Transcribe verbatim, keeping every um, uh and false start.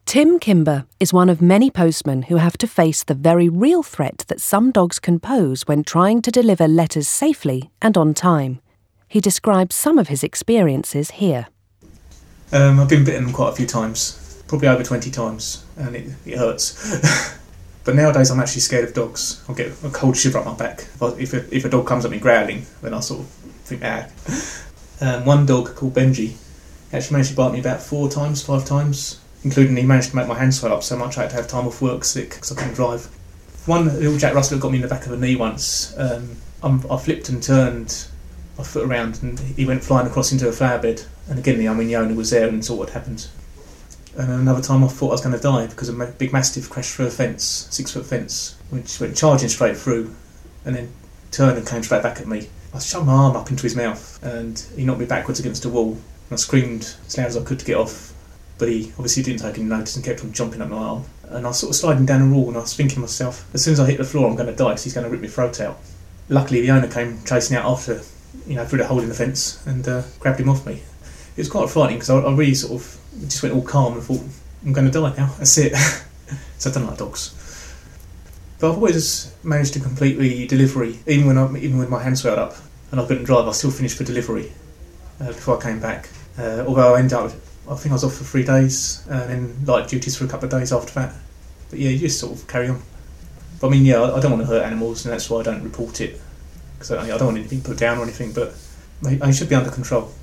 Tim Kimber is one of many postmen who have to face the very real threat that some dogs can pose when trying to deliver letters safely and on time. He describes some of his experiences here. Um, I've been bitten quite a few times, probably over twenty times, and it, it hurts. But nowadays I'm actually scared of dogs. I'll get a cold shiver up my back. If, I, if, a, if a dog comes at me growling, then I sort of think, ah. Um, one dog called Benji actually managed to bite me about four times, five times. Including he managed to make my hand swell up so much I had to have time off work sick because I couldn't drive. One little Jack Russell got me in the back of the knee once. Um, I'm, I flipped and turned my foot around and he went flying across into a flower bed. And again, the, I mean, the owner was there and saw what happened. And another time I thought I was going to die because a big mastiff crashed through a fence, six foot fence, which went charging straight through and then turned and came straight back at me. I shoved my arm up into his mouth and he knocked me backwards against a wall. And I screamed as loud as I could to get off. But he obviously didn't take any notice and kept on jumping at my arm. And I was sort of sliding down a wall and I was thinking to myself, as soon as I hit the floor I'm going to die because he's going to rip my throat out. Luckily the owner came chasing out after, you know, through the hole in the fence and uh, grabbed him off me. It was quite frightening because I, I really sort of just went all calm and thought, I'm going to die now, that's it. So I don't like dogs. But I've always managed to complete the delivery, even when I, even when my hand swelled up and I couldn't drive, I still finished the delivery uh, before I came back. Uh, although I ended up I think I was off for three days and then light duties for a couple of days after that. But yeah, you just sort of carry on. But I mean, yeah, I don't want to hurt animals and that's why I don't report it. Because I don't want anything put down or anything, but I should be under control.